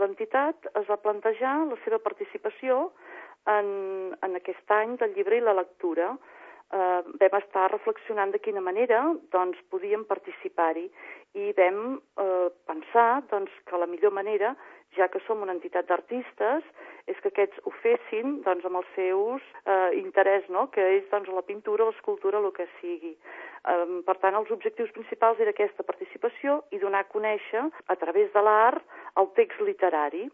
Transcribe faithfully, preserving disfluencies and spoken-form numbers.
l'entitat es va plantejar la seva participació en, en aquest any del llibre i la lectura. Eh, vam estar reflexionant de quina manera doncs, podíem participar-hi i vam eh, pensar doncs, que la millor manera, ja que som una entitat d'artistes, és que aquests ho fessin doncs, amb els seus eh, interès, no? Que és doncs, la pintura, l'escultura, el que sigui. Eh, per tant, els objectius principals era aquesta participació i donar a conèixer, a través de l'art, el text literari.